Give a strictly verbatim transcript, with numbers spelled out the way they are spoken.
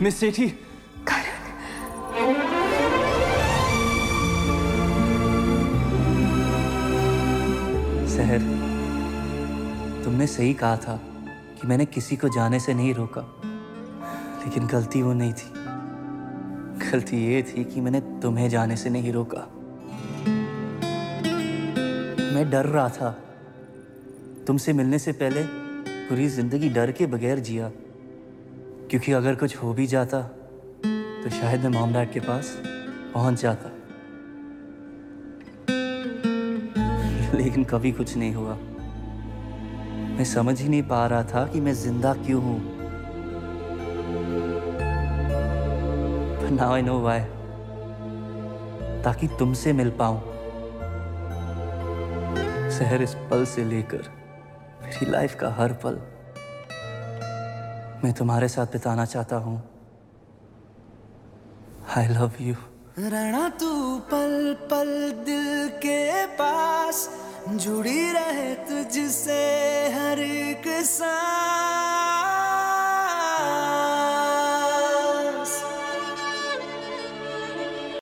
Miss सेठी। सहर, तुमने सही कहा था कि मैंने किसी को जाने से नहीं रोका, लेकिन गलती वो नहीं थी। गलती ये थी कि मैंने तुम्हें जाने से नहीं रोका। मैं डर रहा था। तुमसे मिलने से पहले पूरी जिंदगी डर के बगैर जिया, क्योंकि अगर कुछ हो भी जाता तो शायद मैं मॉम डैड के पास पहुंच जाता। लेकिन कभी कुछ नहीं हुआ। मैं समझ ही नहीं पा रहा था कि मैं जिंदा क्यों हूं। But now I know why. ताकि तुमसे मिल पाऊं। सहर, इस पल से लेकर मेरी लाइफ का हर पल मैं तुम्हारे साथ बिताना चाहता हूं। I love you. रहना तू पल पल दिल के पास, जुड़ी रहे तुझसे हर एक सांस।